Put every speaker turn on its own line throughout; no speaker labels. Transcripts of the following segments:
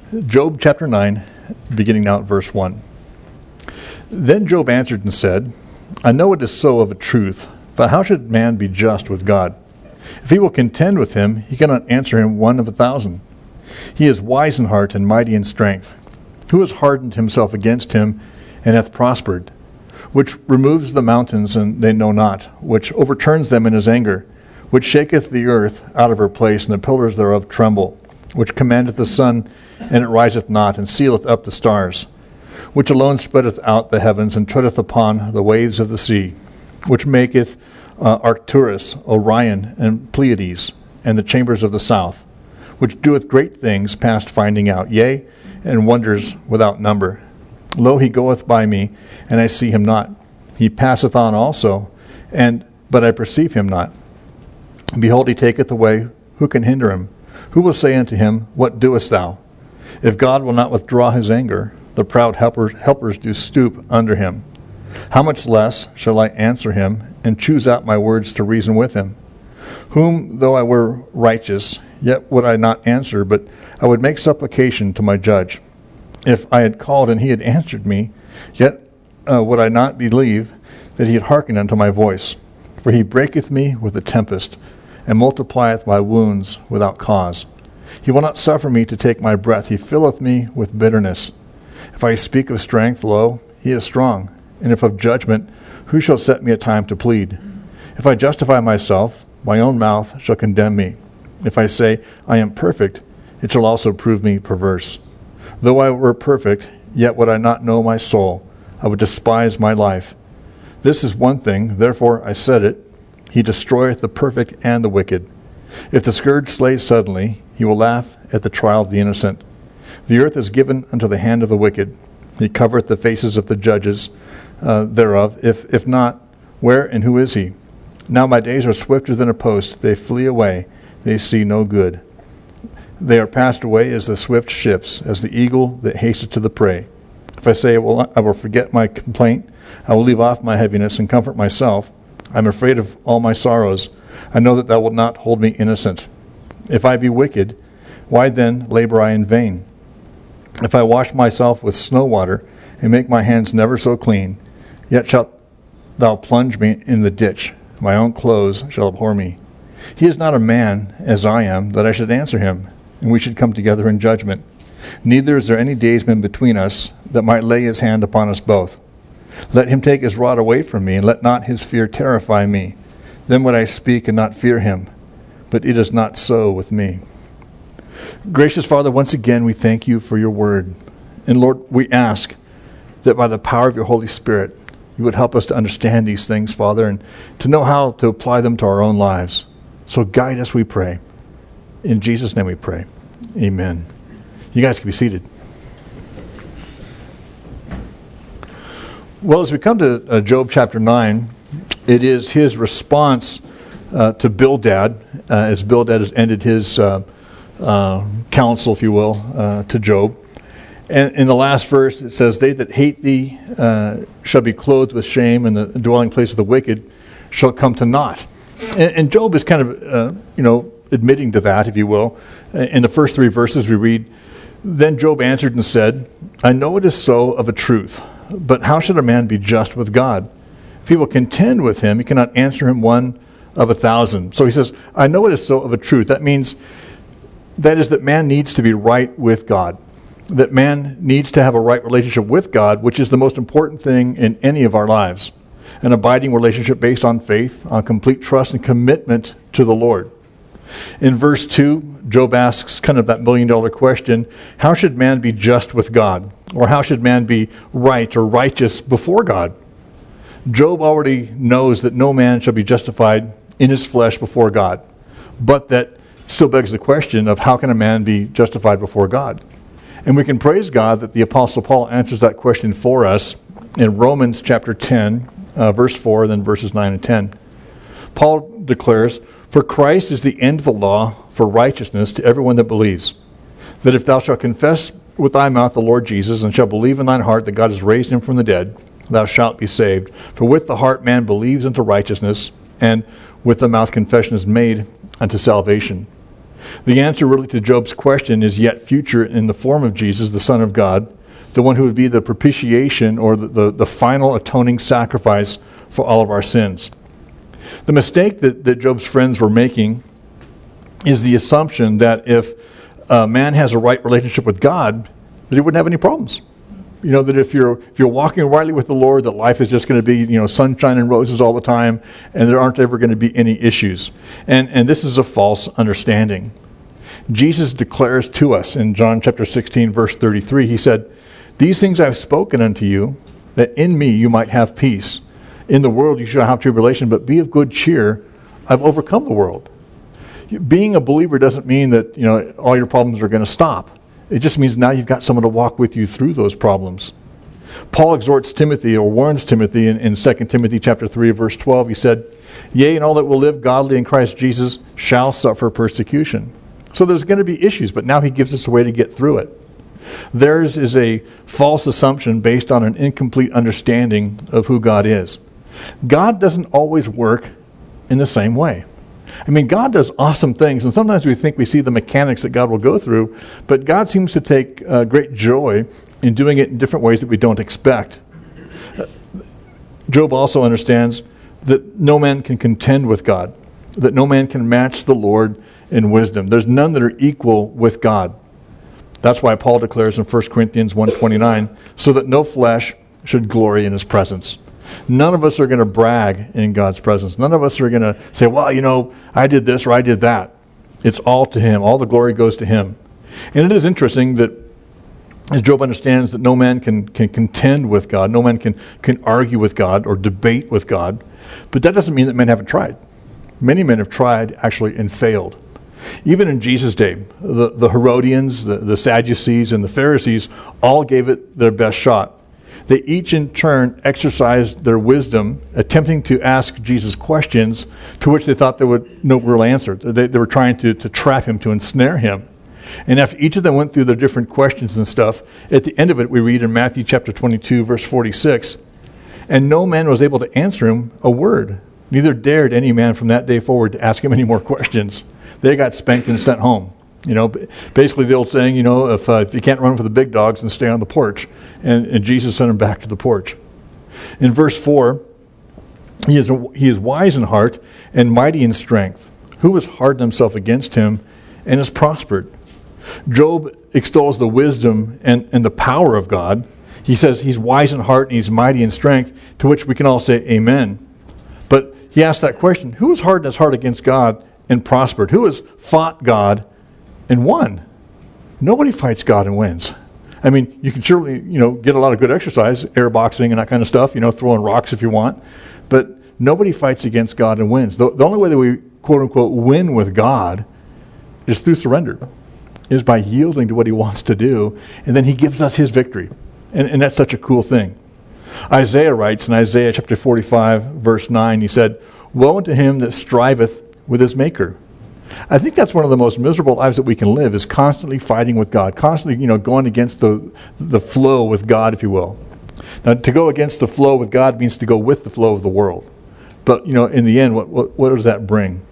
Job chapter 9, beginning now at verse 1. Then Job answered and said, I know it is so of a truth, but how should man be just with God? If he will contend with him, he cannot answer him 1 of 1,000. He is wise in heart and mighty in strength. Who has hardened himself against him and hath prospered? Which removes the mountains, and they know not, which overturns them in his anger, which shaketh the earth out of her place, and the pillars thereof tremble, which commandeth the sun, and it riseth not, and sealeth up the stars, which alone spreadeth out the heavens, and treadeth upon the waves of the sea, which maketh Arcturus, Orion, and Pleiades, and the chambers of the south, which doeth great things past finding out, yea, and wonders without number. Lo, he goeth by me, and I see him not. He passeth on also, but I perceive him not. Behold, he taketh away, who can hinder him? Who will say unto him, What doest thou? If God will not withdraw his anger, the proud helpers do stoop under him. How much less shall I answer him, and choose out my words to reason with him? Whom, though I were righteous, yet would I not answer, but I would make supplication to my judge. If I had called and he had answered me, yet would I not believe that he had hearkened unto my voice. For he breaketh me with a tempest, and multiplieth my wounds without cause. He will not suffer me to take my breath. He filleth me with bitterness. If I speak of strength, lo, he is strong. And if of judgment, who shall set me a time to plead? If I justify myself, my own mouth shall condemn me. If I say, I am perfect, it shall also prove me perverse. Though I were perfect, yet would I not know my soul. I would despise my life. This is one thing, therefore I said it. He destroyeth the perfect and the wicked. If the scourge slays suddenly, he will laugh at the trial of the innocent. The earth is given unto the hand of the wicked. He covereth the faces of the judges thereof. If not, where and who is he? Now my days are swifter than a post. They flee away. They see no good. They are passed away as the swift ships, as the eagle that hasteth to the prey. If I say, I will forget my complaint, I will leave off my heaviness and comfort myself. I am afraid of all my sorrows. I know that thou wilt not hold me innocent. If I be wicked, why then labor I in vain? If I wash myself with snow water, and make my hands never so clean, yet shalt thou plunge me in the ditch. My own clothes shall abhor me. He is not a man as I am, that I should answer him, and we should come together in judgment. Neither is there any daysman between us that might lay his hand upon us both. Let him take his rod away from me, and let not his fear terrify me. Then would I speak and not fear him. But it is not so with me. Gracious Father, once again we thank you for your word. And Lord, we ask that by the power of your Holy Spirit, you would help us to understand these things, Father, and to know how to apply them to our own lives. So guide us, we pray. In Jesus' name we pray. Amen. You guys can be seated. Well, as we come to Job chapter 9, it is his response to Bildad, as Bildad has ended his counsel, if you will, to Job. And in the last verse, it says, They that hate thee shall be clothed with shame, and the dwelling place of the wicked shall come to naught. And Job is kind of, admitting to that, if you will. In the first 3 verses we read, Then Job answered and said, I know it is so of a truth, but how should a man be just with God? If he will contend with him, he cannot answer him 1 of 1,000. So he says, I know it is so of a truth. That means, that is that man needs to be right with God. That man needs to have a right relationship with God, which is the most important thing in any of our lives. An abiding relationship based on faith, on complete trust and commitment to the Lord. In verse 2, Job asks kind of that million-dollar question, how should man be just with God? Or how should man be right or righteous before God? Job already knows that no man shall be justified in his flesh before God. But that still begs the question of how can a man be justified before God? And we can praise God that the Apostle Paul answers that question for us in Romans chapter 10, verse 4, then verses 9 and 10. Paul declares, For Christ is the end of the law for righteousness to everyone that believes, that if thou shalt confess with thy mouth the Lord Jesus, and shalt believe in thine heart that God has raised him from the dead, thou shalt be saved. For with the heart man believes unto righteousness, and with the mouth confession is made unto salvation. The answer really to Job's question is yet future in the form of Jesus, the Son of God, the one who would be the propitiation or the final atoning sacrifice for all of our sins. The mistake that Job's friends were making is the assumption that if a man has a right relationship with God, that he wouldn't have any problems. You know, that if you're walking rightly with the Lord, that life is just going to be, you know, sunshine and roses all the time, and there aren't ever going to be any issues. And this is a false understanding. Jesus declares to us in John chapter 16, verse 33, he said, "These things I have spoken unto you, that in me you might have peace. In the world you shall have tribulation, but be of good cheer. I've overcome the world." Being a believer doesn't mean that, you know, all your problems are going to stop. It just means now you've got someone to walk with you through those problems. Paul exhorts Timothy, or warns Timothy in 2 Timothy chapter 3, verse 12. He said, "Yea, and all that will live godly in Christ Jesus shall suffer persecution." So there's going to be issues, but now he gives us a way to get through it. Theirs is a false assumption based on an incomplete understanding of who God is. God doesn't always work in the same way. I mean, God does awesome things, and sometimes we think we see the mechanics that God will go through, but God seems to take great joy in doing it in different ways that we don't expect. Job also understands that no man can contend with God, that no man can match the Lord in wisdom. There's none that are equal with God. That's why Paul declares in 1 Corinthians 1:29, "So that no flesh should glory in his presence." None of us are going to brag in God's presence. None of us are going to say, well, you know, I did this or I did that. It's all to him. All the glory goes to him. And it is interesting that as Job understands that no man can contend with God, no man can argue with God or debate with God, but that doesn't mean that men haven't tried. Many men have tried, actually, and failed. Even in Jesus' day, the Herodians, the Sadducees, and the Pharisees all gave it their best shot. They each in turn exercised their wisdom, attempting to ask Jesus questions to which they thought there would no real answer. They were trying to trap him, to ensnare him. And after each of them went through their different questions and stuff, at the end of it we read in Matthew chapter 22, verse 46, "And no man was able to answer him a word, neither dared any man from that day forward to ask him any more questions." They got spanked and sent home. You know, basically the old saying, you know, if you can't run for the big dogs, then stay on the porch. And Jesus sent him back to the porch. In verse 4, he is wise in heart and mighty in strength. Who has hardened himself against him and has prospered? Job extols the wisdom and the power of God. He says he's wise in heart and he's mighty in strength, to which we can all say amen. But he asks that question, who has hardened his heart against God and prospered? Who has fought God and won? Nobody fights God and wins. I mean, you can certainly, you know, get a lot of good exercise, air boxing and that kind of stuff, you know, throwing rocks if you want, but nobody fights against God and wins. The only way that we, quote unquote, win with God is through surrender, is by yielding to what he wants to do, and then he gives us his victory. And that's such a cool thing. Isaiah writes in Isaiah chapter 45, verse 9, he said, "Woe unto him that striveth with his maker." I think that's one of the most miserable lives that we can live, is constantly fighting with God, constantly, you know, going against the flow with God, if you will. Now, to go against the flow with God means to go with the flow of the world. But, you know, in the end, what does that bring?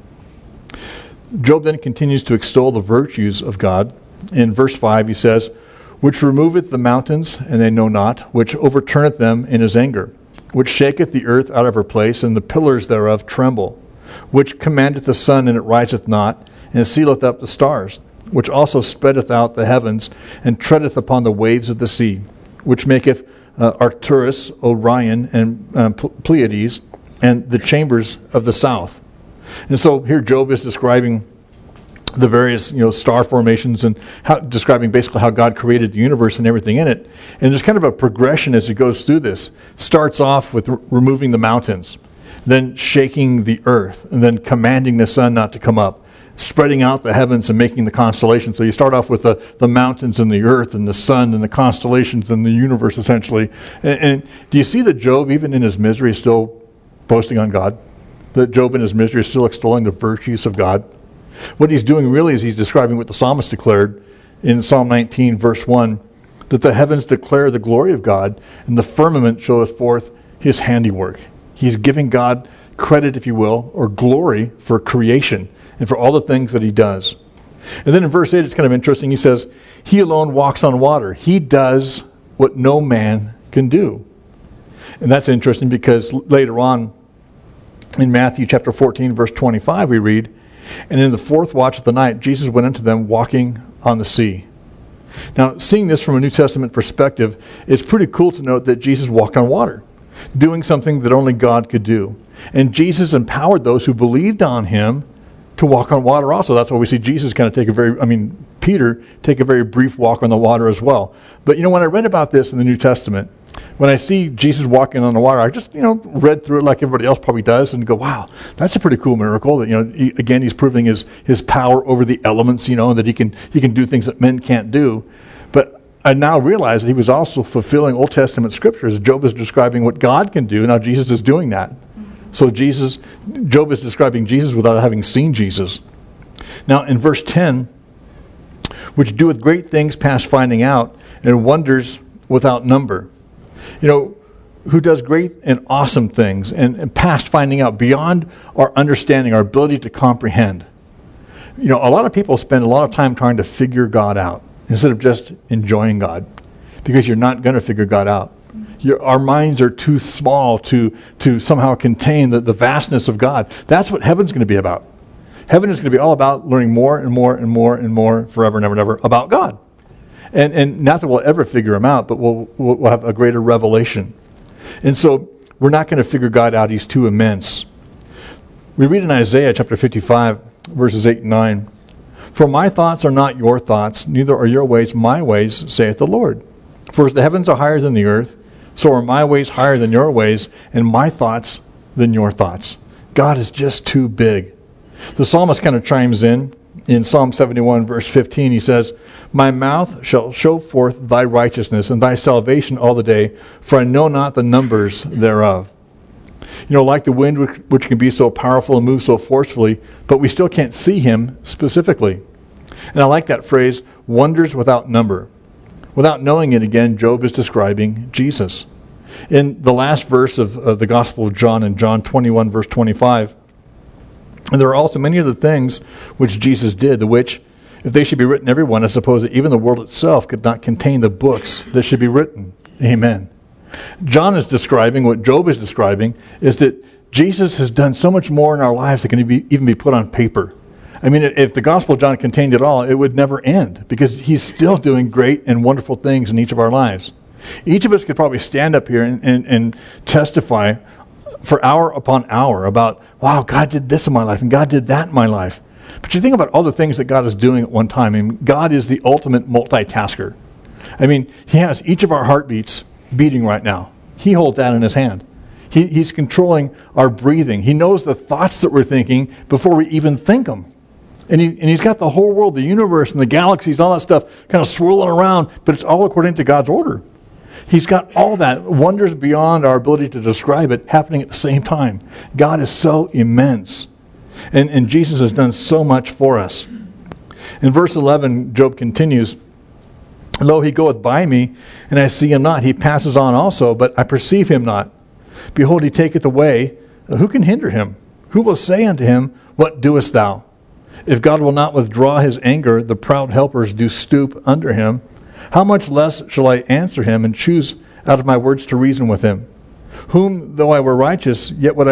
Job then continues to extol the virtues of God. In verse 5, he says, "Which removeth the mountains, and they know not, which overturneth them in his anger, which shaketh the earth out of her place, and the pillars thereof tremble, which commandeth the sun, and it riseth not, and sealeth up the stars, which also spreadeth out the heavens, and treadeth upon the waves of the sea, which maketh Arcturus, Orion, and Pleiades, and the chambers of the south." And so here Job is describing the various, you know, star formations and describing basically how God created the universe and everything in it. And there's kind of a progression as he goes through this. Starts off with removing the mountains, then shaking the earth, and then commanding the sun not to come up, spreading out the heavens and making the constellations. So you start off with the mountains and the earth and the sun and the constellations and the universe, essentially. And do you see that Job, even in his misery, is still boasting on God? That Job in his misery is still extolling the virtues of God? What he's doing really is he's describing what the psalmist declared in Psalm 19, verse 1, that the heavens declare the glory of God, and the firmament showeth forth his handiwork. He's giving God credit, if you will, or glory for creation and for all the things that he does. And then in verse 8, it's kind of interesting. He says, he alone walks on water. He does what no man can do. And that's interesting because later on in Matthew chapter 14, verse 25, we read, and in the fourth watch of the night, Jesus went unto them walking on the sea. Now, seeing this from a New Testament perspective, it's pretty cool to note that Jesus walked on water, doing something that only God could do. And Jesus empowered those who believed on him to walk on water also. That's why we see Jesus kind of Peter take a very brief walk on the water as well. But when I read about this in the New Testament, when I see Jesus walking on the water, I just, read through it like everybody else probably does and go, wow, that's a pretty cool miracle. That, again, he's proving his power over the elements, that he can do things that men can't do. But I now realize that he was also fulfilling Old Testament scriptures. Job is describing what God can do. Now Jesus is doing that. So Job is describing Jesus without having seen Jesus. Now in verse 10, which doeth great things past finding out, and wonders without number. Who does great and awesome things and past finding out, beyond our understanding, our ability to comprehend. A lot of people spend a lot of time trying to figure God out instead of just enjoying God, because you're not going to figure God out. Our minds are too small to somehow contain the vastness of God. That's what heaven's going to be about. Heaven is going to be all about learning more and more and more and more forever and ever and ever about God. And not that we'll ever figure him out, but we'll have a greater revelation. And so we're not going to figure God out. He's too immense. We read in Isaiah chapter 55, verses 8 and 9, for my thoughts are not your thoughts, neither are your ways my ways, saith the Lord. For as the heavens are higher than the earth, so are my ways higher than your ways, and my thoughts than your thoughts. God is just too big. The psalmist kind of chimes in Psalm 71, verse 15. He says, my mouth shall show forth thy righteousness and thy salvation all the day, for I know not the numbers thereof. Like the wind which can be so powerful and move so forcefully, but we still can't see him specifically. And I like that phrase, wonders without number. Without knowing it, again, Job is describing Jesus. In the last verse of the Gospel of John, in John 21, verse 25, and there are also many other things which Jesus did, the which, if they should be written every one, I suppose that even the world itself could not contain the books that should be written. Amen. John is describing, what Job is describing, is that Jesus has done so much more in our lives that can even be put on paper. If the Gospel of John contained it all, it would never end, because he's still doing great and wonderful things in each of our lives. Each of us could probably stand up here and testify for hour upon hour about, wow, God did this in my life, and God did that in my life. But you think about all the things that God is doing at one time. God is the ultimate multitasker. He has each of our heartbeats beating right now. He holds that in his hand. He's controlling our breathing. He knows the thoughts that we're thinking before we even think them. And he's got the whole world, the universe and the galaxies and all that stuff kind of swirling around, but it's all according to God's order. He's got all that, wonders beyond our ability to describe it, happening at the same time. God is so immense. And Jesus has done so much for us. In verse 11, Job continues, lo, he goeth by me, and I see him not. He passes on also, but I perceive him not. Behold, he taketh away. Who can hinder him? Who will say unto him, what doest thou? If God will not withdraw his anger, the proud helpers do stoop under him. How much less shall I answer him and choose out of my words to reason with him? Whom, though I were righteous, yet would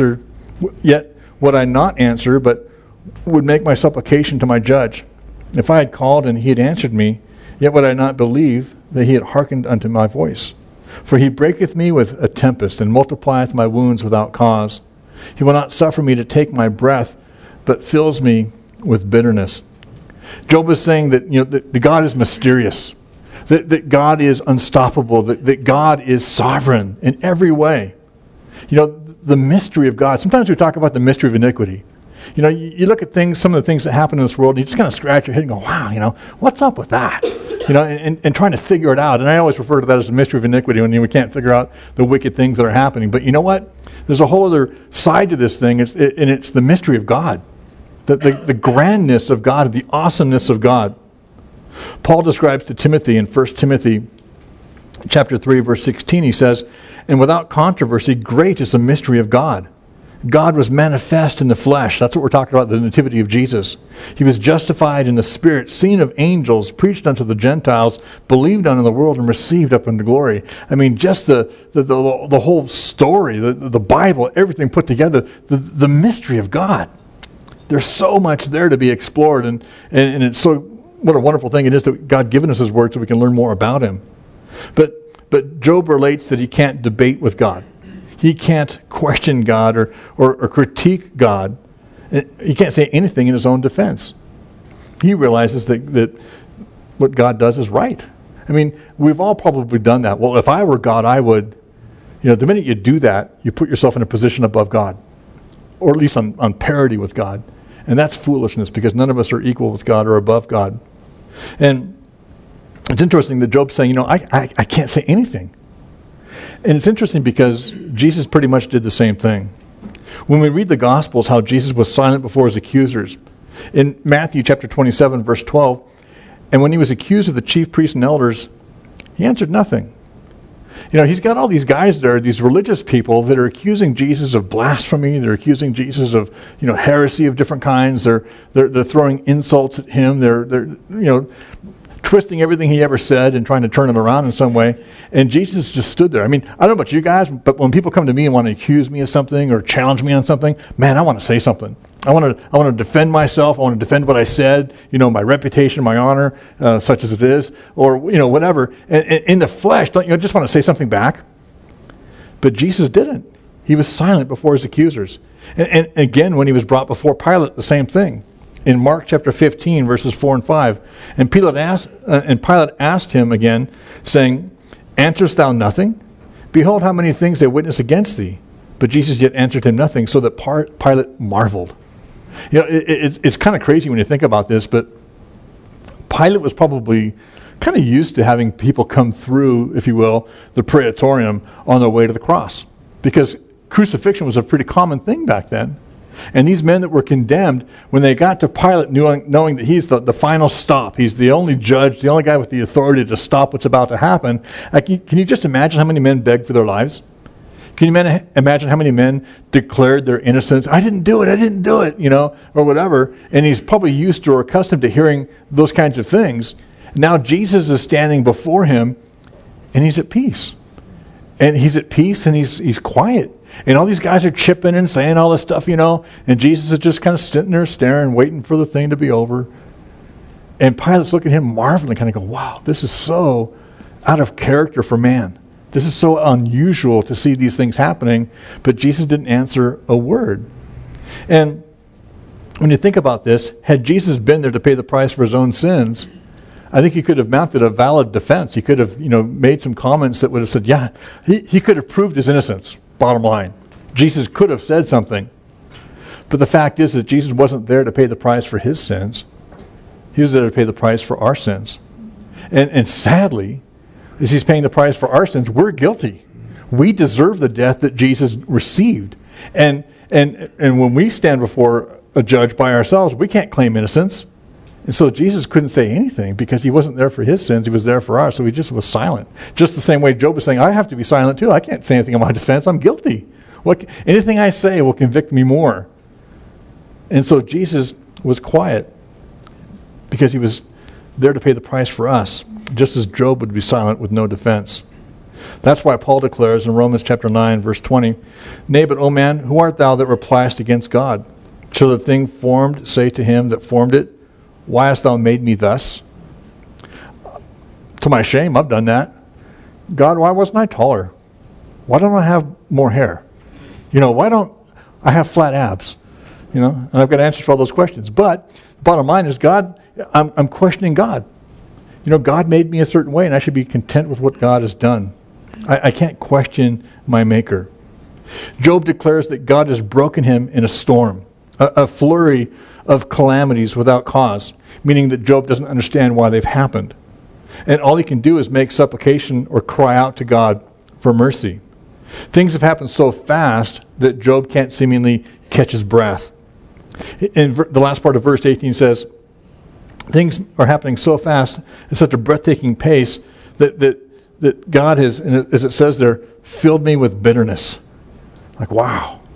I not answer, but would make my supplication to my judge. If I had called and he had answered me, yet would I not believe that he had hearkened unto my voice. For he breaketh me with a tempest, and multiplieth my wounds without cause. He will not suffer me to take my breath, but fills me with bitterness. Job is saying that, that God is mysterious, that God is unstoppable, that God is sovereign in every way. The mystery of God. Sometimes we talk about the mystery of iniquity. You look at some of the things that happen in this world, and you just kind of scratch your head and go, wow, what's up with that? And trying to figure it out. And I always refer to that as the mystery of iniquity, when we can't figure out the wicked things that are happening. But you know what? There's a whole other side to this thing, and it's the mystery of God. The grandness of God, the awesomeness of God. Paul describes to Timothy in 1 Timothy chapter 3, verse 16, he says, and without controversy, great is the mystery of God. God was manifest in the flesh. That's what we're talking about, the nativity of Jesus. He was justified in the Spirit, seen of angels, preached unto the Gentiles, believed on in the world, and received up into glory. I mean, just the whole story, the Bible, everything put together, the mystery of God. There's so much there to be explored, and it's so, what a wonderful thing it is that God given us His Word so we can learn more about Him. But Job relates that he can't debate with God. He can't question God or critique God. He can't say anything in his own defense. He realizes that what God does is right. I mean, we've all probably done that. Well, if I were God, I would. The minute you do that, you put yourself in a position above God, or at least on parity with God. And that's foolishness, because none of us are equal with God or above God. And it's interesting that Job's saying, I can't say anything. And it's interesting because Jesus pretty much did the same thing. When we read the Gospels, how Jesus was silent before his accusers. In Matthew chapter 27, verse 12, and when he was accused of the chief priests and elders, he answered nothing. He's got all these guys there, these religious people that are accusing Jesus of blasphemy. They're accusing Jesus of, heresy of different kinds. They're throwing insults at him. They're twisting everything he ever said and trying to turn him around in some way. And Jesus just stood there. I mean, I don't know about you guys, but when people come to me and want to accuse me of something or challenge me on something, man, I want to say something. I want to defend myself. I want to defend what I said, my reputation, my honor, such as it is, or, whatever. And in the flesh, don't you just want to say something back? But Jesus didn't. He was silent before his accusers. And again, when he was brought before Pilate, the same thing. In Mark chapter 15, verses 4 and 5. And Pilate asked him again, saying, Answerest thou nothing? Behold, how many things they witness against thee. But Jesus yet answered him nothing, so that Pilate marveled. It's kind of crazy when you think about this, but Pilate was probably kind of used to having people come through, if you will, the praetorium on their way to the cross. Because crucifixion was a pretty common thing back then. And these men that were condemned, when they got to Pilate, knowing that he's the final stop, he's the only judge, the only guy with the authority to stop what's about to happen, can you just imagine how many men begged for their lives? Can you imagine how many men declared their innocence? I didn't do it, or whatever. And he's probably used to or accustomed to hearing those kinds of things. Now Jesus is standing before him, and he's at peace. And he's at peace, and he's quiet. And all these guys are chipping and saying all this stuff, and Jesus is just kind of sitting there staring, waiting for the thing to be over. And Pilate's looking at him, marveling, kind of go, wow, this is so out of character for man. This is so unusual to see these things happening, but Jesus didn't answer a word. And when you think about this, had Jesus been there to pay the price for his own sins, I think he could have mounted a valid defense. He could have, made some comments that would have said, yeah, he could have proved his innocence, bottom line. Jesus could have said something. But the fact is that Jesus wasn't there to pay the price for his sins. He was there to pay the price for our sins. And sadly, as he's paying the price for our sins, we're guilty. We deserve the death that Jesus received. And when we stand before a judge by ourselves, we can't claim innocence. And so Jesus couldn't say anything because he wasn't there for his sins. He was there for ours. So he just was silent. Just the same way Job was saying, I have to be silent too. I can't say anything in my defense. I'm guilty. Anything I say will convict me more. And so Jesus was quiet because he was there to pay the price for us, just as Job would be silent with no defense. That's why Paul declares in Romans chapter 9, verse 20, Nay, but, O man, who art thou that repliest against God? Shall the thing formed say to him that formed it, Why hast thou made me thus? To my shame, I've done that. God, why wasn't I taller? Why don't I have more hair? Why don't I have flat abs? And I've got answers for all those questions. But the bottom line is, God, I'm questioning God. God made me a certain way, and I should be content with what God has done. I can't question my Maker. Job declares that God has broken him in a storm, a flurry of calamities without cause, meaning that Job doesn't understand why they've happened. And all he can do is make supplication or cry out to God for mercy. Things have happened so fast that Job can't seemingly catch his breath. In the last part of verse 18 says, things are happening so fast at such a breathtaking pace that God has, as it says there, filled me with bitterness. Like, wow.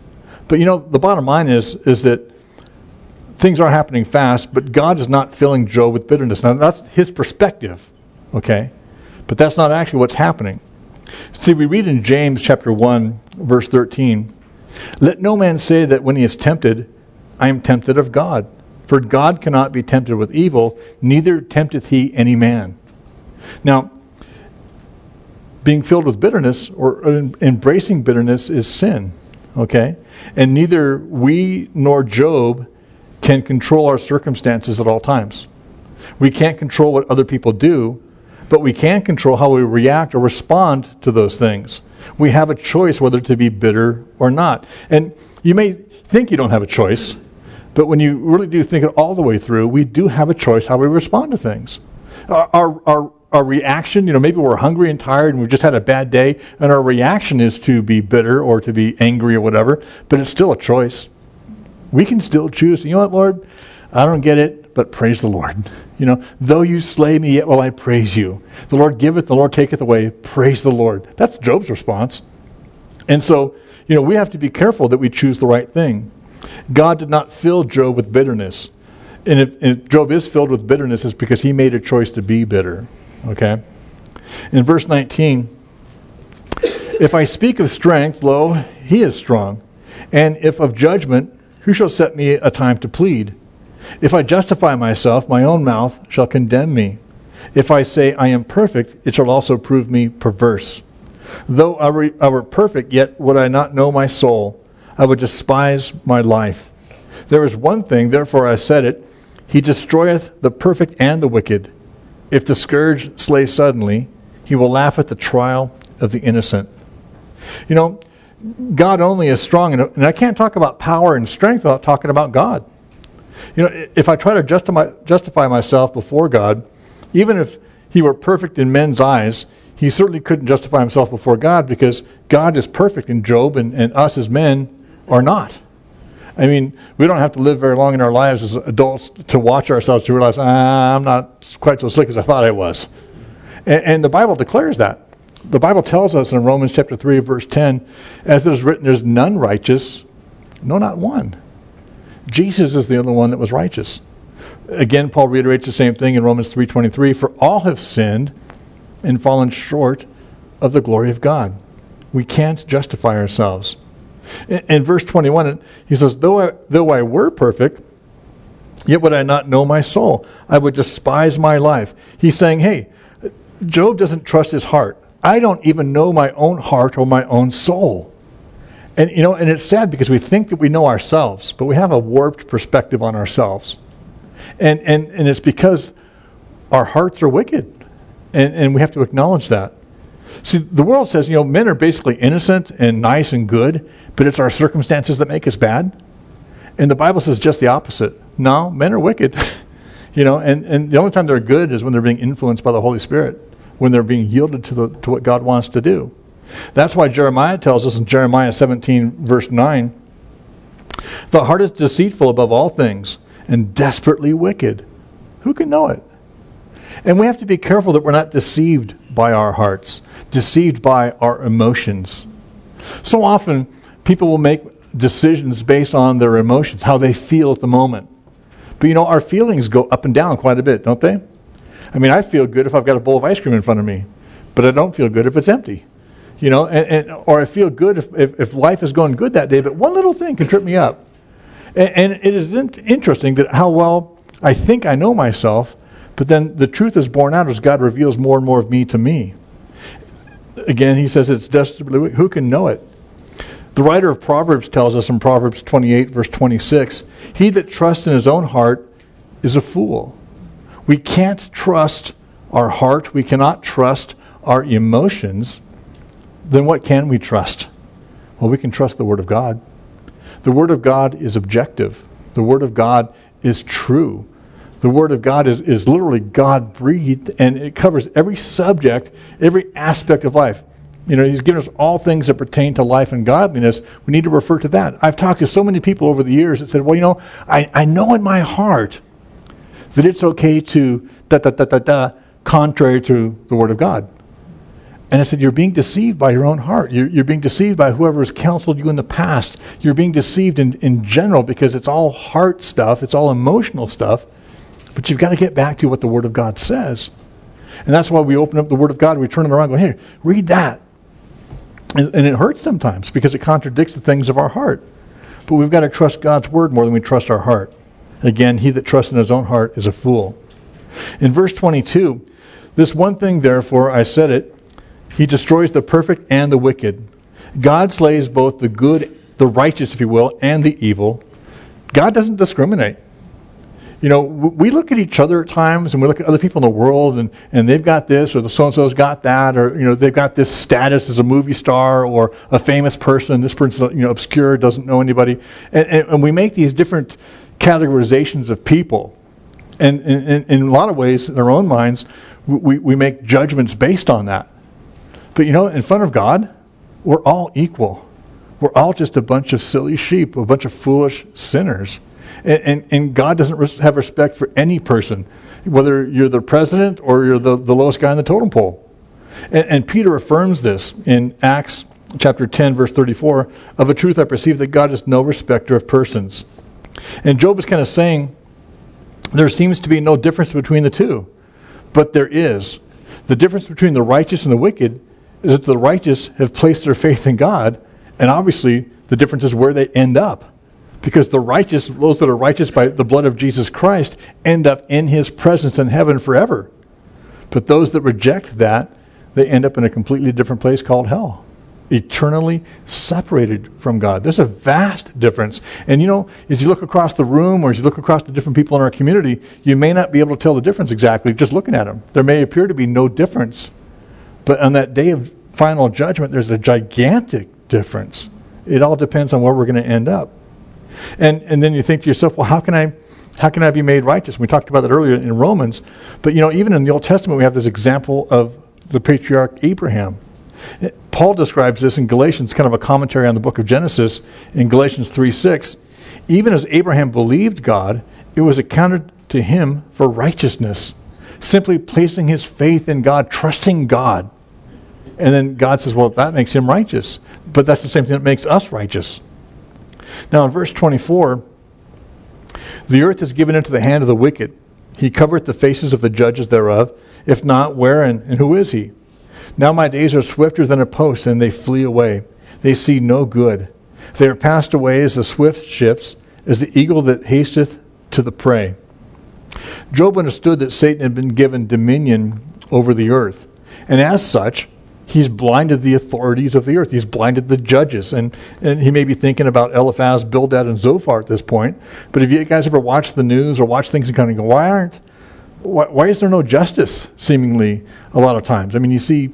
But the bottom line is that things are happening fast, but God is not filling Job with bitterness. Now, that's his perspective, okay? But that's not actually what's happening. See, we read in James chapter 1, verse 13, "Let no man say that when he is tempted, I am tempted of God. For God cannot be tempted with evil, neither tempteth he any man." Now, being filled with bitterness or embracing bitterness is sin, okay? And neither we nor Job can control our circumstances at all times. We can't control what other people do, but we can control how we react or respond to those things. We have a choice whether to be bitter or not. And you may think you don't have a choice, but when you really do think it all the way through, we do have a choice how we respond to things. Our reaction, maybe we're hungry and tired and we've just had a bad day, and our reaction is to be bitter or to be angry or whatever, but it's still a choice. We can still choose. You know what, Lord? I don't get it, but praise the Lord. Though you slay me, yet will I praise you. The Lord giveth, the Lord taketh away. Praise the Lord. That's Job's response. And so, we have to be careful that we choose the right thing. God did not fill Job with bitterness. And if Job is filled with bitterness, it's because he made a choice to be bitter. Okay? In verse 19, "If I speak of strength, lo, he is strong. And if of judgment, who shall set me a time to plead? If I justify myself, my own mouth shall condemn me. If I say I am perfect, it shall also prove me perverse. Though I were perfect, yet would I not know my soul. I would despise my life. There is one thing, therefore I said it, he destroyeth the perfect and the wicked. If the scourge slay suddenly, he will laugh at the trial of the innocent." God only is strong, and I can't talk about power and strength without talking about God. If I try to justify myself before God, even if he were perfect in men's eyes, he certainly couldn't justify himself before God, because God is perfect in Job, and us as men are not. I mean, we don't have to live very long in our lives as adults to watch ourselves to realize, I'm not quite so slick as I thought I was. And the Bible declares that. The Bible tells us in Romans chapter 3, verse 10, "As it is written, there's none righteous, no, not one. Jesus is the only one that was righteous." Again, Paul reiterates the same thing in Romans 3:23, "For all have sinned and fallen short of the glory of God." We can't justify ourselves. In verse 21, he says, though I were perfect, yet would I not know my soul. I would despise my life. He's saying, hey, Job doesn't trust his heart. I don't even know my own heart or my own soul. And and it's sad because we think that we know ourselves, but we have a warped perspective on ourselves. And it's because our hearts are wicked. And we have to acknowledge that. See, the world says, men are basically innocent and nice and good, but it's our circumstances that make us bad. And the Bible says just the opposite. No, men are wicked. And the only time they're good is when they're being influenced by the Holy Spirit, when they're being yielded to what God wants to do. That's why Jeremiah tells us in Jeremiah 17, verse 9, the heart is deceitful above all things and desperately wicked. Who can know it? And we have to be careful that we're not deceived by our hearts, deceived by our emotions. So often, people will make decisions based on their emotions, how they feel at the moment. But our feelings go up and down quite a bit, don't they? I mean, I feel good if I've got a bowl of ice cream in front of me, but I don't feel good if it's empty. Or I feel good if life is going good that day, but one little thing can trip me up. And it is interesting that how well I think I know myself, but then the truth is borne out as God reveals more and more of me to me. Again, he says it's desperately, who can know it? The writer of Proverbs tells us in Proverbs 28, verse 26, he that trusts in his own heart is a fool. We can't trust our heart. We cannot trust our emotions. Then what can we trust? Well, we can trust the Word of God. The Word of God is objective. The Word of God is true. The Word of God is literally God-breathed, and it covers every subject, every aspect of life. He's given us all things that pertain to life and godliness. We need to refer to that. I've talked to so many people over the years that said, well, I know in my heart that it's okay to contrary to the Word of God. And I said, you're being deceived by your own heart. You're being deceived by whoever has counseled you in the past. You're being deceived in general because it's all heart stuff. It's all emotional stuff. But you've got to get back to what the Word of God says. And that's why we open up the Word of God. We turn it around and go, hey, read that. And it hurts sometimes because it contradicts the things of our heart. But we've got to trust God's Word more than we trust our heart. Again, he that trusts in his own heart is a fool. In verse 22, this one thing, therefore, I said it, he destroys the perfect and the wicked. God slays both the good, the righteous, if you will, and the evil. God doesn't discriminate. You know, we look at each other at times, and we look at other people in the world, and they've got this, or the so-and-so's got that, or, you know, they've got this status as a movie star or a famous person. This person's, you know, obscure, doesn't know anybody. And we make these different categorizations of people. And in a lot of ways, in our own minds, we make judgments based on that. But you know, in front of God, we're all equal. We're all just a bunch of silly sheep, a bunch of foolish sinners. And God doesn't have respect for any person, whether you're the president or you're the lowest guy on the totem pole. And Peter affirms this in Acts chapter 10, verse 34, of a truth I perceive that God is no respecter of persons. And Job is kind of saying there seems to be no difference between the two. But there is. The difference between the righteous and the wicked is that the righteous have placed their faith in God, and obviously the difference is where they end up. Because the righteous, those that are righteous by the blood of Jesus Christ, end up in his presence in heaven forever. But those that reject that, they end up in a completely different place called hell. Eternally separated from God. There's a vast difference. And you know, as you look across the room or as you look across the different people in our community, you may not be able to tell the difference exactly just looking at them. There may appear to be no difference. But on that day of final judgment, there's a gigantic difference. It all depends on where we're going to end up. And then you think to yourself, well, how can I be made righteous? We talked about that earlier in Romans. But you know, even in the Old Testament, we have this example of the patriarch Abraham. Paul describes this in Galatians, kind of a commentary on the book of Genesis, in Galatians 3:6. Even as Abraham believed God, it was accounted to him for righteousness. Simply placing his faith in God, trusting God. And then God says, well, that makes him righteous. But that's the same thing that makes us righteous. Now in verse 24, the earth is given into the hand of the wicked. He covereth the faces of the judges thereof. If not, where and who is he? Now my days are swifter than a post, and they flee away. They see no good. They are passed away as the swift ships, as the eagle that hasteth to the prey. Job understood that Satan had been given dominion over the earth. And as such, he's blinded the authorities of the earth. He's blinded the judges. And he may be thinking about Eliphaz, Bildad, and Zophar at this point. But have you guys ever watched the news or watched things and kind of go, why is there no justice, seemingly, a lot of times? I mean, you see,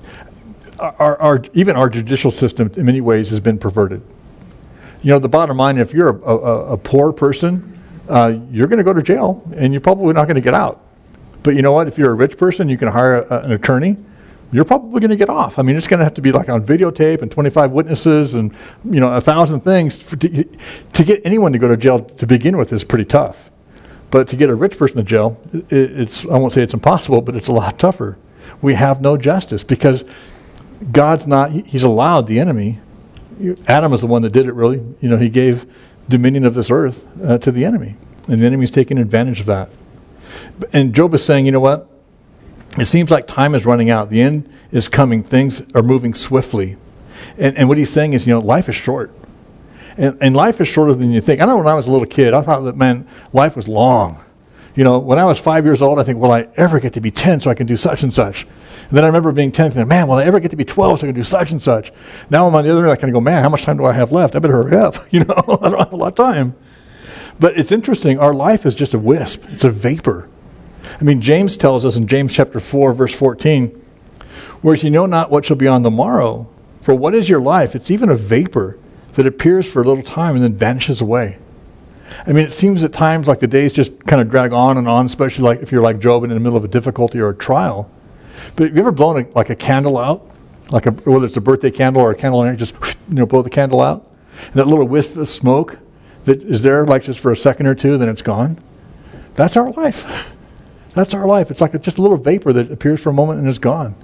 even our judicial system, in many ways, has been perverted. You know, the bottom line, if you're a poor person, you're going to go to jail, and you're probably not going to get out. But you know what? If you're a rich person, you can hire an attorney, you're probably going to get off. I mean, it's going to have to be like on videotape and 25 witnesses and, you know, 1,000 things. To get anyone to go to jail to begin with is pretty tough. But to get a rich person to jail, I won't say it's impossible, but it's a lot tougher. We have no justice because God's not, he's allowed the enemy. Adam is the one that did it, really. You know, he gave dominion of this earth to the enemy. And the enemy's taking advantage of that. And Job is saying, you know what? It seems like time is running out. The end is coming. Things are moving swiftly. And what he's saying is, you know, life is short. And life is shorter than you think. I know when I was a little kid, I thought that, man, life was long. You know, when I was 5 years old, I think, will I ever get to be 10 so I can do such and such? And then I remember being 10 thinking, man, will I ever get to be 12 so I can do such and such? Now I'm on the other end, I kind of go, man, how much time do I have left? I better hurry up. You know, I don't have a lot of time. But it's interesting. Our life is just a wisp. It's a vapor. I mean, James tells us in James chapter 4, verse 14, whereas you know not what shall be on the morrow, for what is your life? It's even a vapor that appears for a little time and then vanishes away. I mean, it seems at times like the days just kind of drag on and on, especially like if you're like Job and in the middle of a difficulty or a trial. But have you ever blown a candle out? Whether it's a birthday candle or a candle in there, just blow the candle out? And that little wisp of smoke that is there like just for a second or two, then it's gone? That's our life. That's our life. It's like just a little vapor that appears for a moment and is gone.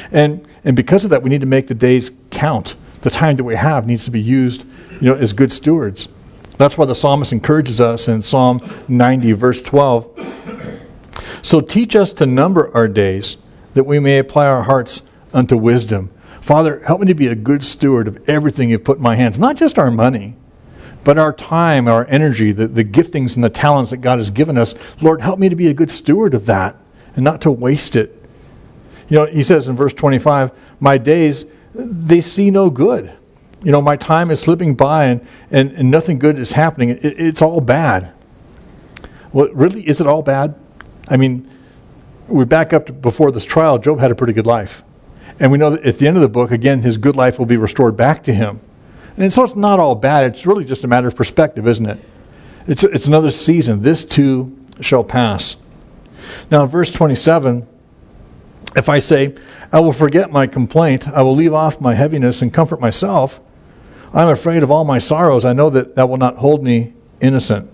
And because of that, we need to make the days count. The time that we have needs to be used, as good stewards. That's why the psalmist encourages us in Psalm 90, verse 12. So teach us to number our days, that we may apply our hearts unto wisdom. Father, help me to be a good steward of everything you've put in my hands. Not just our money, but our time, our energy, the giftings and the talents that God has given us. Lord, help me to be a good steward of that and not to waste it. He says in verse 25, my days, they see no good. My time is slipping by and nothing good is happening. It's all bad. Well, really, is it all bad? I mean, we back up to before this trial, Job had a pretty good life. And we know that at the end of the book, again, his good life will be restored back to him. And so it's not all bad. It's really just a matter of perspective, isn't it? It's another season. This too shall pass. Now in verse 27, if I say, I will forget my complaint, I will leave off my heaviness and comfort myself, I'm afraid of all my sorrows. I know that will not hold me innocent.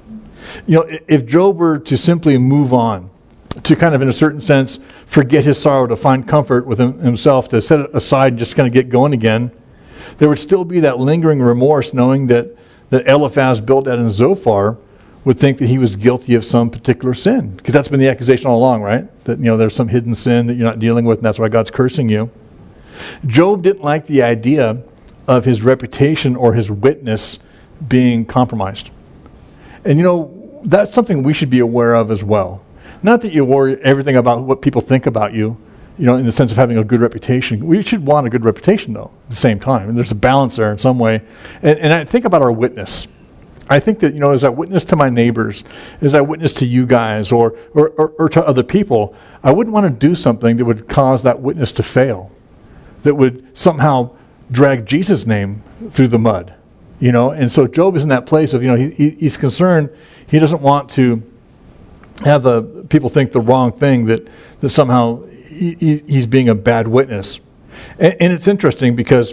If Job were to simply move on, to kind of, in a certain sense, forget his sorrow, to find comfort with himself, to set it aside and just kind of get going again, there would still be that lingering remorse knowing that Eliphaz, Bildad, and Zophar would think that he was guilty of some particular sin. Because that's been the accusation all along, right? That, there's some hidden sin that you're not dealing with, and that's why God's cursing you. Job didn't like the idea of his reputation or his witness being compromised. And that's something we should be aware of as well. Not that you worry everything about what people think about you, in the sense of having a good reputation. We should want a good reputation, though, at the same time. And there's a balance there in some way. And I think about our witness. I think that, as I witness to my neighbors, as I witness to you guys or to other people, I wouldn't want to do something that would cause that witness to fail, that would somehow drag Jesus' name through the mud. And so Job is in that place of, he's concerned. He doesn't want to have the people think the wrong thing, that somehow he's being a bad witness. And it's interesting because,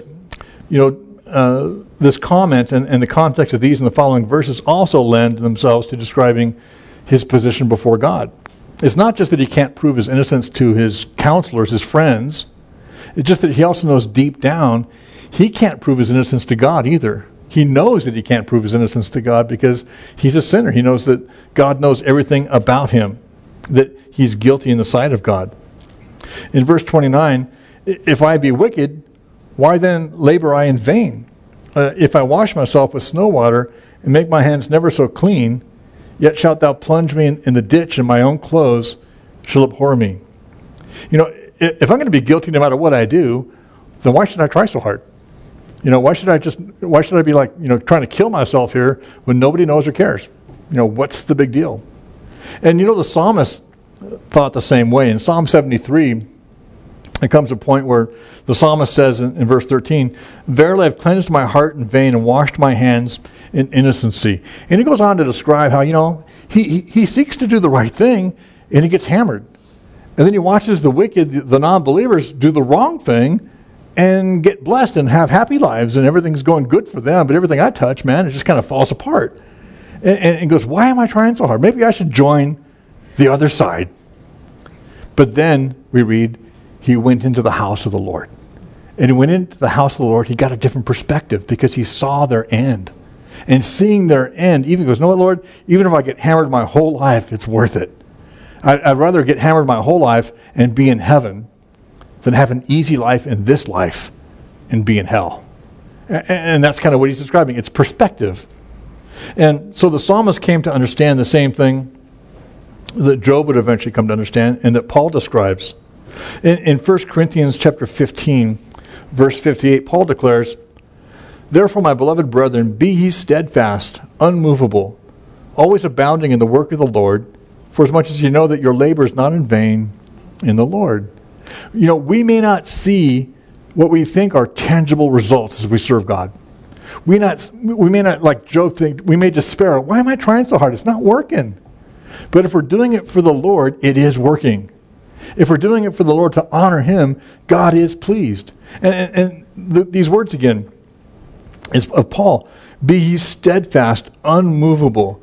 this comment and the context of these and the following verses also lend themselves to describing his position before God. It's not just that he can't prove his innocence to his counselors, his friends. It's just that he also knows deep down he can't prove his innocence to God either. He knows that he can't prove his innocence to God because he's a sinner. He knows that God knows everything about him, that he's guilty in the sight of God. In verse 29, if I be wicked, why then labor I in vain? If I wash myself with snow water and make my hands never so clean, yet shalt thou plunge me in the ditch, and my own clothes shall abhor me. If I'm going to be guilty no matter what I do, then why should I try so hard? Why should I be like, trying to kill myself here when nobody knows or cares? What's the big deal? And the psalmist thought the same way. In Psalm 73, there comes a point where the psalmist says in verse 13, verily I've cleansed my heart in vain and washed my hands in innocency. And he goes on to describe how, he seeks to do the right thing and he gets hammered. And then he watches the wicked, the non-believers, do the wrong thing and get blessed and have happy lives, and everything's going good for them, but everything I touch, man, it just kind of falls apart. And goes, why am I trying so hard? Maybe I should join the other side. But then we read, he went into the house of the Lord. And he went into the house of the Lord, he got a different perspective because he saw their end. And seeing their end, even goes, no, Lord, even if I get hammered my whole life, it's worth it. I'd rather get hammered my whole life and be in heaven than have an easy life in this life and be in hell. And that's kind of what he's describing. It's perspective. And so the psalmist came to understand the same thing that Job would eventually come to understand and that Paul describes. In 1 Corinthians chapter 15, verse 58, Paul declares, therefore, my beloved brethren, be ye steadfast, unmovable, always abounding in the work of the Lord, for as much as you know that your labor is not in vain in the Lord. We may not see what we think are tangible results as we serve God. We may not, like Job, think, we may despair. Why am I trying so hard? It's not working. But if we're doing it for the Lord, it is working. If we're doing it for the Lord to honor him, God is pleased. And these words again is of Paul, be ye steadfast, unmovable.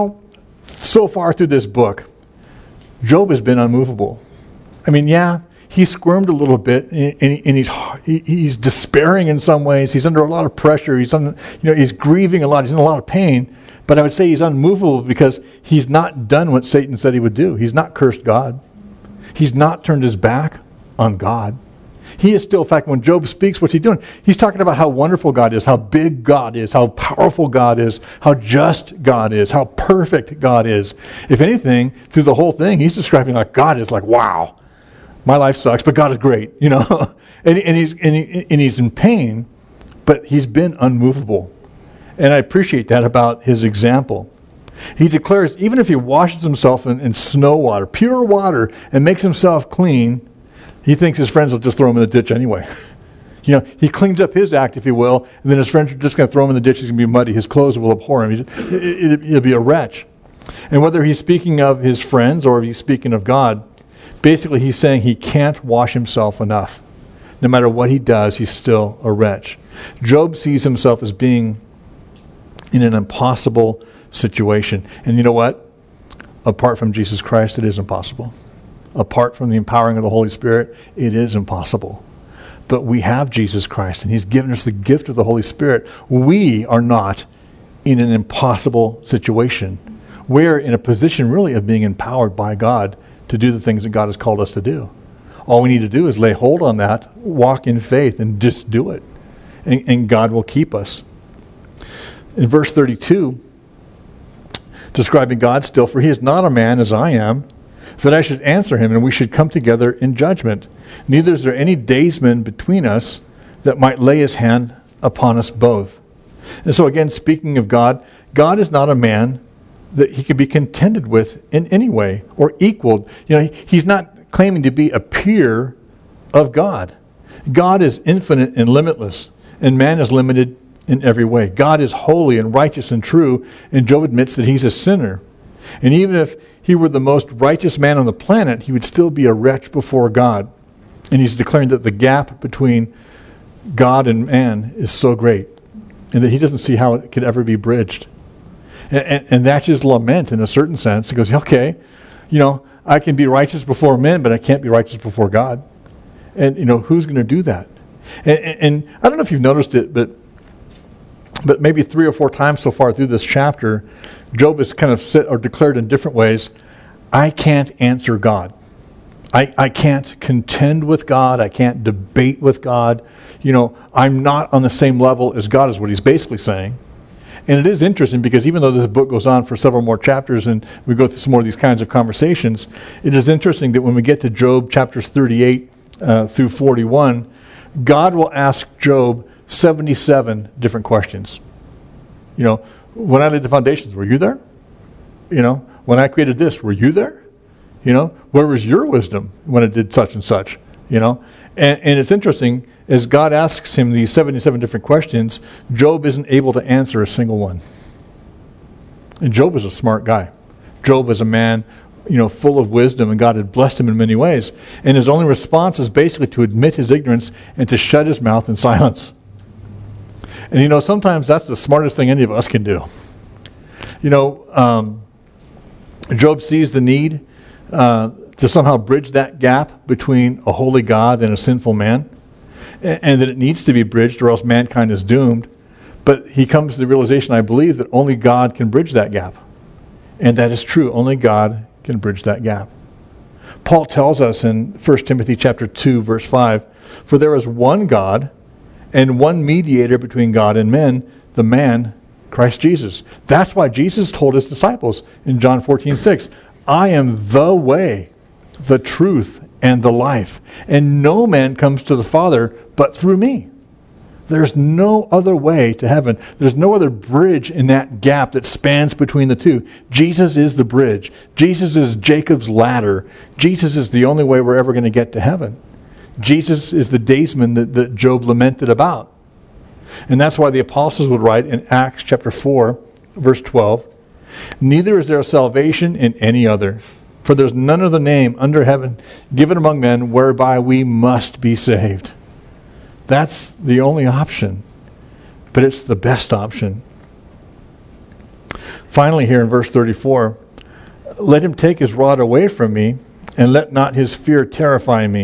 So far through this book, Job has been unmovable. I mean, yeah, he squirmed a little bit, and he's despairing in some ways. He's under a lot of pressure. He's grieving a lot. He's in a lot of pain. But I would say he's unmovable because he's not done what Satan said he would do. He's not cursed God. He's not turned his back on God. He is still, in fact, when Job speaks, what's he doing? He's talking about how wonderful God is, how big God is, how powerful God is, how just God is, how perfect God is. If anything, through the whole thing, he's describing like God is like, wow, my life sucks, but God is great, and he's in pain, but he's been unmovable. And I appreciate that about his example. He declares, even if he washes himself in snow water, pure water, and makes himself clean, he thinks his friends will just throw him in the ditch anyway. He cleans up his act, if you will, and then his friends are just going to throw him in the ditch. He's going to be muddy. His clothes will abhor him. He'll be a wretch. And whether he's speaking of his friends or he's speaking of God, basically he's saying he can't wash himself enough. No matter what he does, he's still a wretch. Job sees himself as being in an impossible situation. And you know what? Apart from Jesus Christ, it is impossible. Apart from the empowering of the Holy Spirit, it is impossible. But we have Jesus Christ, and he's given us the gift of the Holy Spirit. We are not in an impossible situation. We're in a position really of being empowered by God to do the things that God has called us to do. All we need to do is lay hold on that, walk in faith, and just do it. And God will keep us. In verse 32, describing God still, for he is not a man as I am, that I should answer him, and we should come together in judgment. Neither is there any daysman between us that might lay his hand upon us both. And so again, speaking of God, God is not a man that he could be contended with in any way or equaled. He's not claiming to be a peer of God. God is infinite and limitless, and man is limited in every way. God is holy and righteous and true, and Job admits that he's a sinner. And even if he were the most righteous man on the planet, he would still be a wretch before God. And he's declaring that the gap between God and man is so great, and that he doesn't see how it could ever be bridged. And that's his lament in a certain sense. He goes, okay, I can be righteous before men, but I can't be righteous before God. And, who's going to do that? And I don't know if you've noticed it, but maybe 3 or 4 times so far through this chapter, Job has kind of said or declared in different ways, I can't answer God. I can't contend with God. I can't debate with God. I'm not on the same level as God is what he's basically saying. And it is interesting because even though this book goes on for several more chapters and we go through some more of these kinds of conversations, it is interesting that when we get to Job chapters 38 through 41, God will ask Job 77 different questions. When I laid the foundations, were you there? When I created this, were you there? Where was your wisdom when it did such and such? And it's interesting, as God asks him these 77 different questions, Job isn't able to answer a single one. And Job was a smart guy. Job was a man, full of wisdom, and God had blessed him in many ways. And his only response is basically to admit his ignorance and to shut his mouth in silence. And sometimes that's the smartest thing any of us can do. Job sees the need to somehow bridge that gap between a holy God and a sinful man, and that it needs to be bridged or else mankind is doomed. But he comes to the realization, I believe, that only God can bridge that gap. And that is true. Only God can bridge that gap. Paul tells us in 1 Timothy chapter 2, verse 5, for there is one God and one mediator between God and men, the man, Christ Jesus. That's why Jesus told his disciples in John 14:6, I am the way, the truth, and the life. And no man comes to the Father but through me. There's no other way to heaven. There's no other bridge in that gap that spans between the two. Jesus is the bridge. Jesus is Jacob's ladder. Jesus is the only way we're ever going to get to heaven. Jesus is the daysman that Job lamented about. And that's why the apostles would write in Acts chapter 4, verse 12, neither is there salvation in any other, for there's none other name under heaven given among men whereby we must be saved. That's the only option, but it's the best option. Finally, here in verse 34, let him take his rod away from me, and let not his fear terrify me.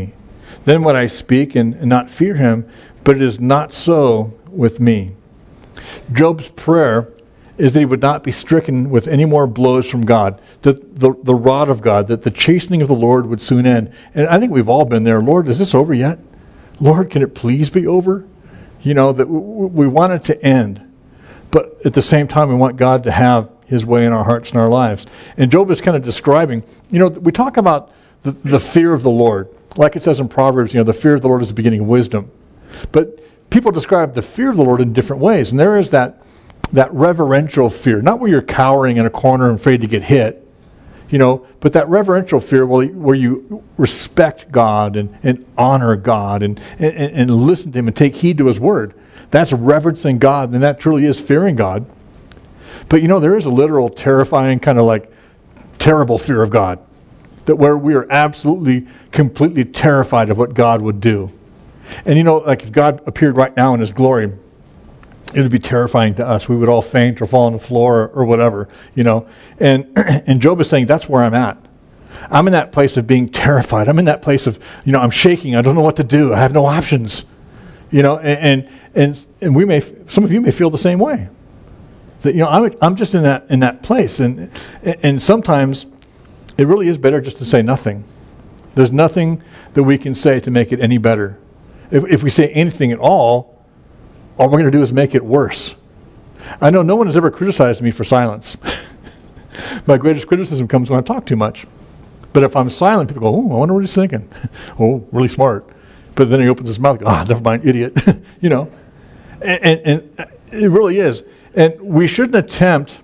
Then would I speak and not fear him, but it is not so with me. Job's prayer is that he would not be stricken with any more blows from God, that the rod of God, that the chastening of the Lord would soon end. And I think we've all been there. Lord, is this over yet? Lord, can it please be over? You know, that we want it to end. But at the same time, we want God to have his way in our hearts and our lives. And Job is kind of describing, you know, we talk about the fear of the Lord. Like it says in Proverbs, you know, the fear of the Lord is the beginning of wisdom. But people describe the fear of the Lord in different ways. And there is that reverential fear, not where you're cowering in a corner and afraid to get hit, you know, but that reverential fear where you respect God and honor God and listen to him and take heed to his word. That's reverencing God, and that truly is fearing God. But you know, there is a literal, terrifying, kind of like terrible fear of God, that where we are absolutely, completely terrified of what God would do. And you know, like if God appeared right now in his glory, it would be terrifying to us. We would all faint or fall on the floor or whatever, you know. And Job is saying, that's where I'm at. I'm in that place of being terrified. I'm in that place of, you know, I'm shaking. I don't know what to do. I have no options. You know, and we may, some of you may feel the same way. That, you know, I'm just in that place. And sometimes it really is better just to say nothing. There's nothing that we can say to make it any better. If we say anything at all we're going to do is make it worse. I know no one has ever criticized me for silence. My greatest criticism comes when I talk too much. But if I'm silent, people go, oh, I wonder what he's thinking. Oh, really smart. But then he opens his mouth, never mind, idiot. You know, and it really is. And we shouldn't attempt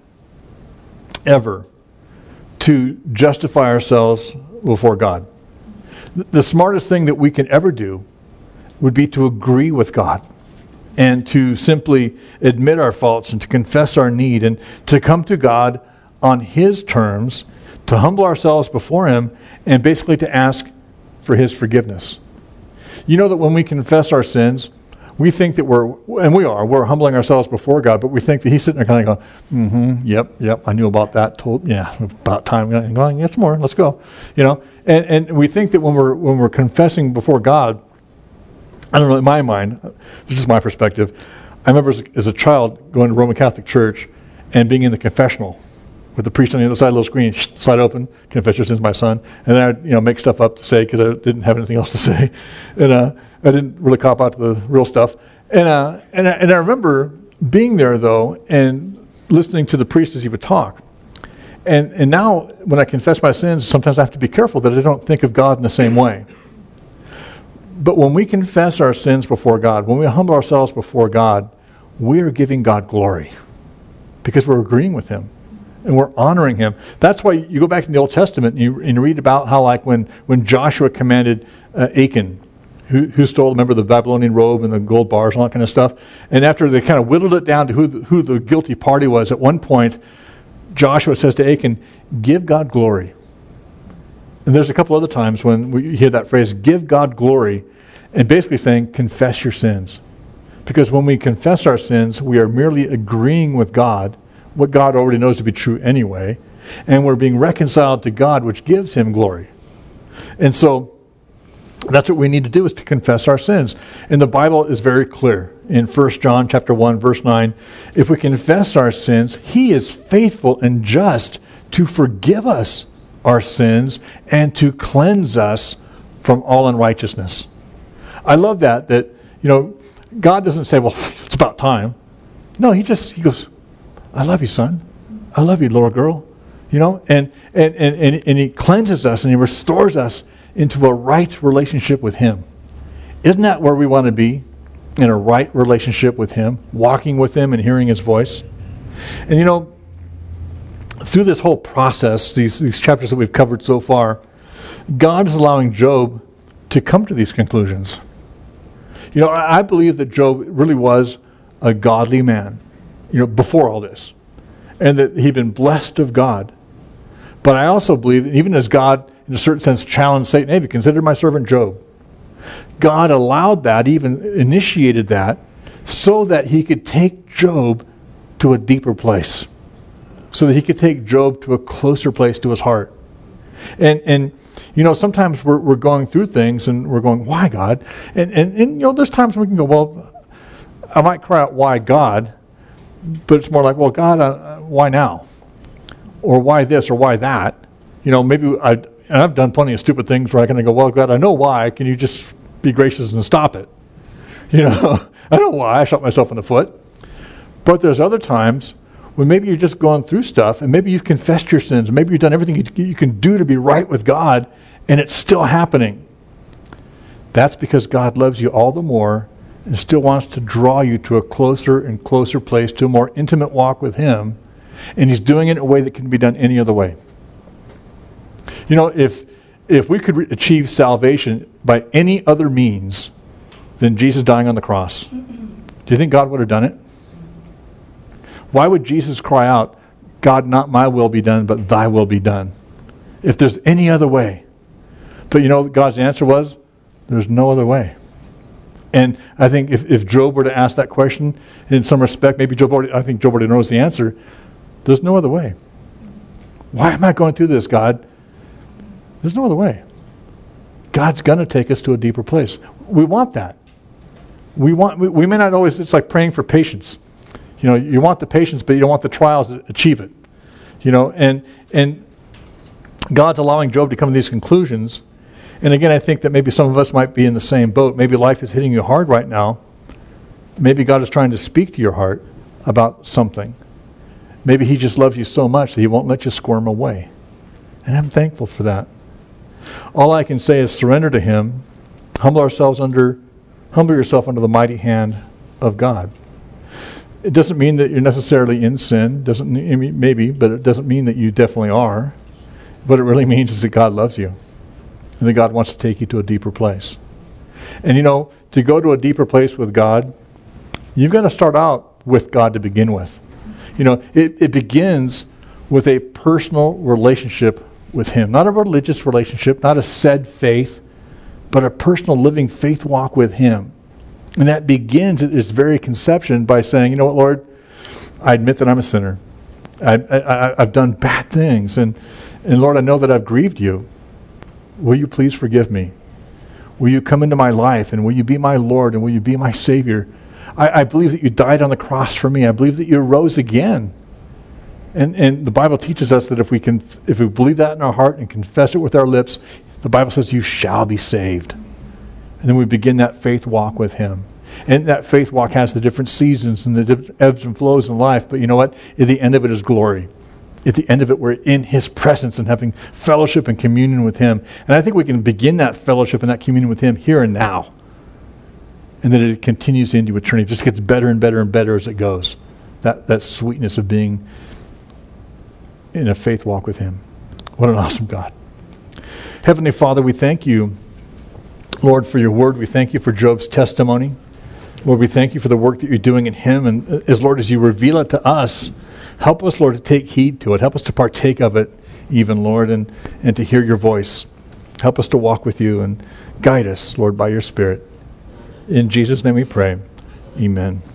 ever to justify ourselves before God. The smartest thing that we can ever do would be to agree with God and to simply admit our faults and to confess our need and to come to God on his terms, to humble ourselves before him, and basically to ask for his forgiveness. You know that when we confess our sins, we think that we're humbling ourselves before God, but we think that he's sitting there kind of going, yep, I knew about that. About time. Going, yes, more, let's go. You know, and we think that when we're confessing before God, I don't know, in my mind, this is my perspective, I remember as a child going to Roman Catholic Church and being in the confessional with the priest on the other side of the little screen, slide open, confess your sins, my son. And then I'd make stuff up to say because I didn't have anything else to say. And I didn't really cop out to the real stuff. And I remember being there, though, and listening to the priest as he would talk. And now, when I confess my sins, sometimes I have to be careful that I don't think of God in the same way. But when we confess our sins before God, when we humble ourselves before God, we are giving God glory because we're agreeing with him and we're honoring him. That's why you go back in the Old Testament and you read about how, like, when Joshua commanded Achan, who stole, remember, the Babylonian robe and the gold bars and all that kind of stuff, and after they kind of whittled it down to who the guilty party was, at one point, Joshua says to Achan, give God glory. And there's a couple other times when we hear that phrase, give God glory, and basically saying, confess your sins. Because when we confess our sins, we are merely agreeing with God, what God already knows to be true anyway, and we're being reconciled to God, which gives him glory. And so that's what we need to do, is to confess our sins. And the Bible is very clear. In 1 John chapter 1, verse 9, if we confess our sins, he is faithful and just to forgive us our sins and to cleanse us from all unrighteousness. I love that God doesn't say, well, it's about time. No, he goes, I love you, son. I love you, little girl. And he cleanses us and he restores us into a right relationship with him. Isn't that where we want to be? In a right relationship with him, walking with him and hearing his voice. And through this whole process, these chapters that we've covered so far, God is allowing Job to come to these conclusions. I believe that Job really was a godly man, before all this, and that he'd been blessed of God. But I also believe that even as God, in a certain sense, challenged Satan, hey, have you considered my servant Job? God allowed that, even initiated that, so that he could take Job to a deeper place, so that he could take Job to a closer place to his heart. And sometimes we're going through things and we're going, why, God? And there's times when we can go, well, I might cry out, why, God? But it's more like, well, God, why now? Or why this or why that? Maybe I've done plenty of stupid things where I can go, well, God, I know why. Can you just be gracious and stop it? I know why I shot myself in the foot. But there's other times when maybe you're just going through stuff and maybe you've confessed your sins. Maybe you've done everything you can do to be right with God and it's still happening. That's because God loves you all the more and still wants to draw you to a closer and closer place, to a more intimate walk with Him. And He's doing it in a way that can be done any other way. If we could achieve salvation by any other means than Jesus dying on the cross, do you think God would have done it? Why would Jesus cry out, God, not my will be done, but thy will be done? If there's any other way. But God's answer was, there's no other way. And I think if Job were to ask that question, in some respect, maybe I think Job already knows the answer. There's no other way. Why am I going through this, God? There's no other way. God's going to take us to a deeper place. We want that. We may not always, it's like praying for patience. You want the patience, but you don't want the trials to achieve it. And God's allowing Job to come to these conclusions. And again, I think that maybe some of us might be in the same boat. Maybe life is hitting you hard right now. Maybe God is trying to speak to your heart about something. Maybe He just loves you so much that He won't let you squirm away. And I'm thankful for that. All I can say is surrender to Him. Humble yourself under the mighty hand of God. It doesn't mean that you're necessarily in sin. Maybe, but it doesn't mean that you definitely are. What it really means is that God loves you. And that God wants to take you to a deeper place. And to go to a deeper place with God, you've got to start out with God to begin with. It begins with a personal relationship with Him. Not a religious relationship, not a said faith, but a personal living faith walk with Him. And that begins at its very conception by saying, you know what, Lord, I admit that I'm a sinner. I've done bad things. And Lord, I know that I've grieved you. Will you please forgive me? Will you come into my life and will you be my Lord and will you be my Savior? I believe that you died on the cross for me. I believe that you rose again. And the Bible teaches us that if we believe that in our heart and confess it with our lips, the Bible says you shall be saved. And then we begin that faith walk with Him. And that faith walk has the different seasons and the different ebbs and flows in life. But you know what? At the end of it is glory. At the end of it, we're in His presence and having fellowship and communion with Him. And I think we can begin that fellowship and that communion with Him here and now. And then it continues into eternity. It just gets better and better and better as it goes. That sweetness of being in a faith walk with Him. What an awesome God. Heavenly Father, we thank you, Lord, for your word. We thank you for Job's testimony. Lord, we thank you for the work that you're doing in him. And as you reveal it to us, help us, Lord, to take heed to it. Help us to partake of it even, Lord, and to hear your voice. Help us to walk with you and guide us, Lord, by your Spirit. In Jesus' name we pray. Amen.